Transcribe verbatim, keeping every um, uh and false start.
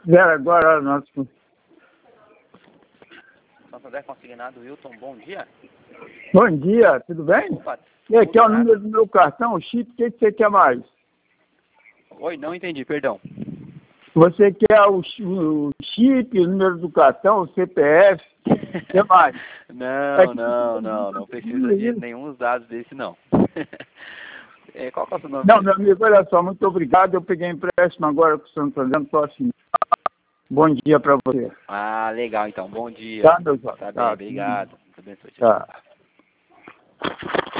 Zero agora, nosso... Santander Consignado, Wilton, bom dia. Bom dia, tudo bem? Opa, E aqui é o tudo número do meu cartão, o chip, o que você quer mais? Oi, não entendi, perdão. Você quer o, o chip, o número do cartão, o C P F, o que mais? Não, não, não, não precisa de nenhum dos dados desse, não. É, qual que é o seu nome? Não, meu amigo, olha só, muito obrigado. Eu peguei empréstimo agora com o Santander, estou assim. Bom dia para você. Ah, legal, então. Bom dia. Tá, meu jovem? Tá bem, Tá, obrigado. Deus abençoe. tá.